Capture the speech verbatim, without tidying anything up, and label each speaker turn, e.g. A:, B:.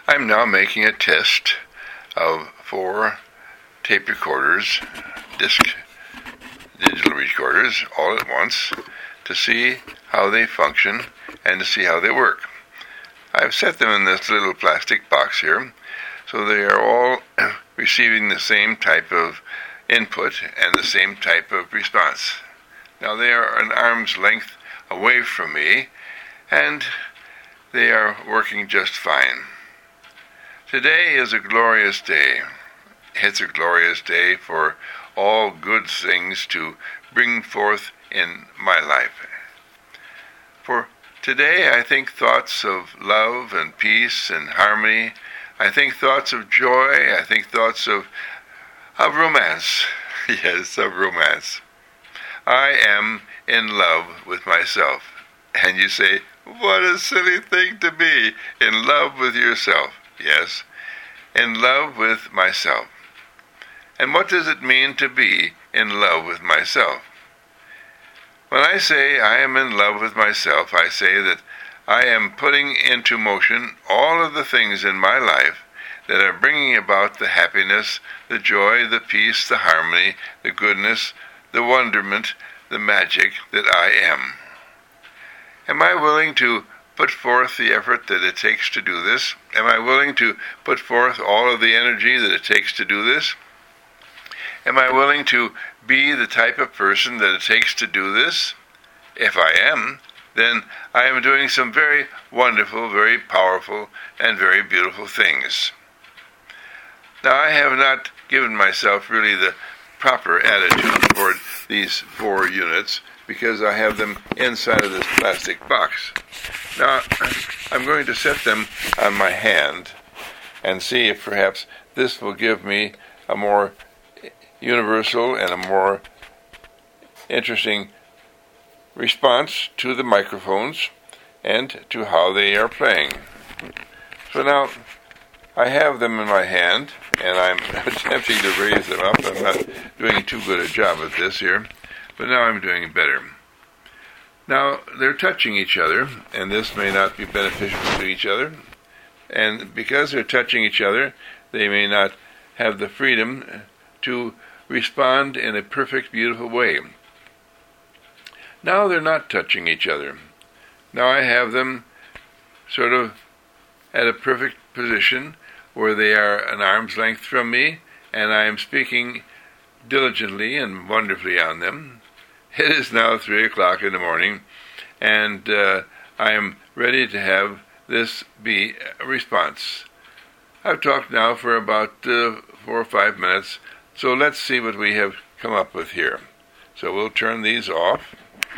A: I'm now making a test of four tape recorders, disc digital recorders, all at once, to see how they function and to see how they work. I've set them in this little plastic box here, so they are all receiving the same type of input and the same type of response. Now they are an arm's length away from me, and they are working just fine. Today is a glorious day. It's a glorious day for all good things to bring forth in my life. For today I think thoughts of love and peace and harmony. I think thoughts of joy. I think thoughts of of romance. Yes, of romance. I am in love with myself. And you say, what a silly thing to be, in love with yourself. Yes, in love with myself. And what does it mean to be in love with myself? When I say I am in love with myself, I say that I am putting into motion all of the things in my life that are bringing about the happiness, the joy, the peace, the harmony, the goodness, the wonderment, the magic that I am. Am I willing to put forth the effort that it takes to do this? Am I willing to put forth all of the energy that it takes to do this? Am I willing to be the type of person that it takes to do this? If I am, then I am doing some very wonderful, very powerful, and very beautiful things. Now, I have not given myself really the proper attitude toward these four units because I have them inside of this plastic box. Now, I'm going to set them on my hand and see if perhaps this will give me a more universal and a more interesting response to the microphones and to how they are playing. So now, I have them in my hand, and I'm attempting to raise them up. I'm not doing too good a job at this here, but now I'm doing better. Now, they're touching each other, and this may not be beneficial to each other, and because they're touching each other, they may not have the freedom to respond in a perfect, beautiful way. Now they're not touching each other. Now I have them sort of at a perfect position where they are an arm's length from me, and I am speaking diligently and wonderfully on them. It is now three o'clock in the morning, and uh, I am ready to have this be a response. I've talked now for about uh, four or five minutes, so let's see what we have come up with here. So we'll turn these off.